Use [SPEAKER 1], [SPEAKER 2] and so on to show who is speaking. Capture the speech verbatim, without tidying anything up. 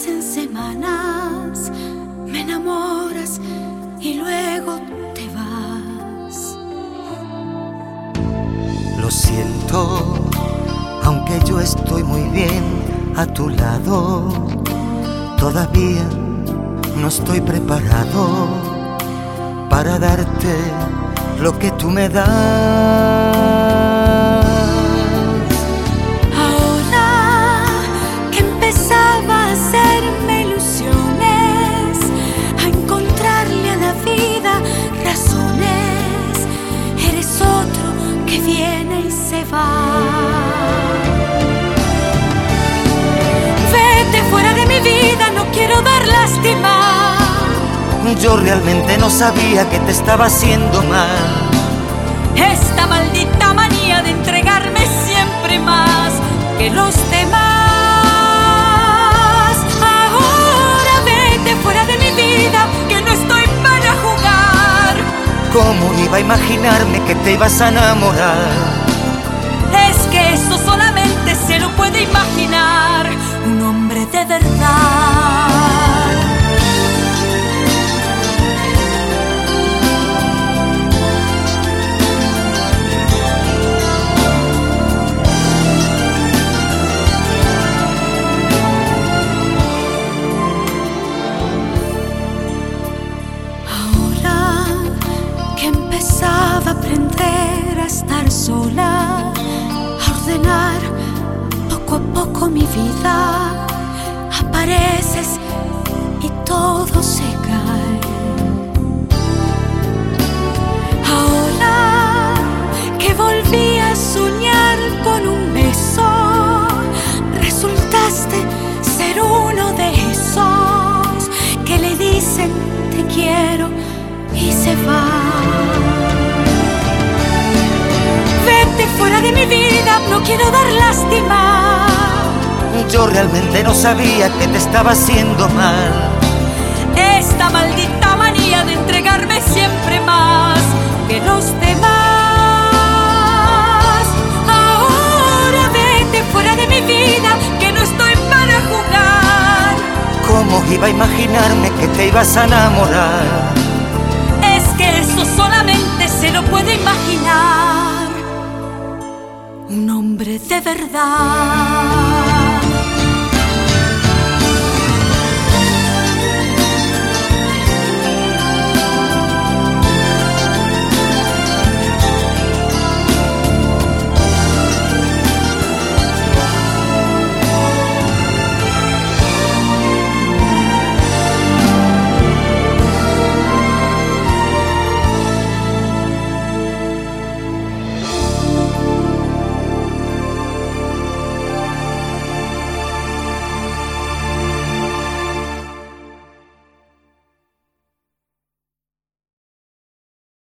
[SPEAKER 1] pasen semanas, me enamoras y luego te vas.
[SPEAKER 2] Lo siento, aunque yo estoy muy bien a tu lado, todavía no estoy preparado para darte lo que tú me das.
[SPEAKER 1] Ahora que empezaba a hacerme ilusiones, a encontrarle a la vida razones, eres otro que viene y se va. Vete fuera de mi vida, no quiero dar lástima.
[SPEAKER 2] Yo realmente no sabía que te estaba haciendo mal.
[SPEAKER 1] Esta maldita manía de entregarme siempre más que los demás. Ahora vete fuera de mi vida, que no estoy para jugar.
[SPEAKER 2] ¿Cómo iba a imaginarme que te ibas a enamorar?
[SPEAKER 1] Es que eso solamente se lo puede imaginar un hombre de verdad. Empezaba a aprender a estar sola, a ordenar poco a poco mi vida. Apareces y todo se cae. Ahora que volví a soñar con un beso, resultaste ser uno de esos que le dicen te quiero y se va. Vete fuera de mi vida, no quiero dar lástima.
[SPEAKER 2] Yo realmente no sabía que te estaba haciendo mal.
[SPEAKER 1] Esta maldita manía de entregarme siempre más que los demás. Ahora vete fuera de mi vida, que no estoy para jugar.
[SPEAKER 2] ¿Cómo iba a imaginarme que te ibas a enamorar?
[SPEAKER 1] Es que eso solamente se lo puede imaginar un hombre de verdad.